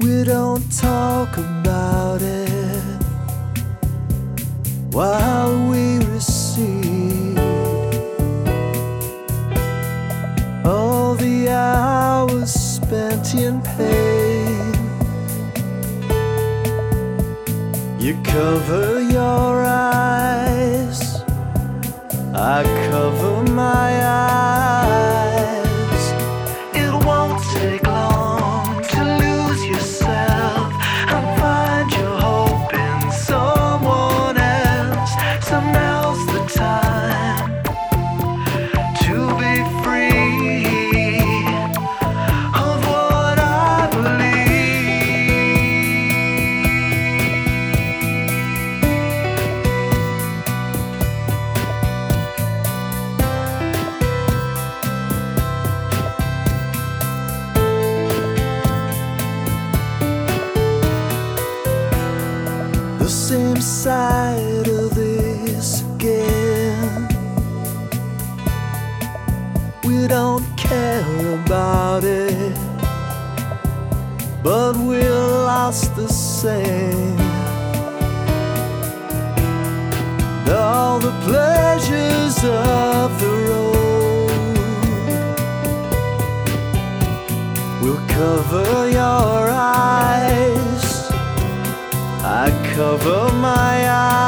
We don't talk about it while we recede. All the hours spent in pain. You cover your eyes, I cover my eyes. It won't take long to lose yourself and find your hope in someone else. So now's the time to be free of what I believe. The same side of this again. We don't care about it, but we're lost the same. All the pleasures of the road will cover your eyes, I cover my eyes.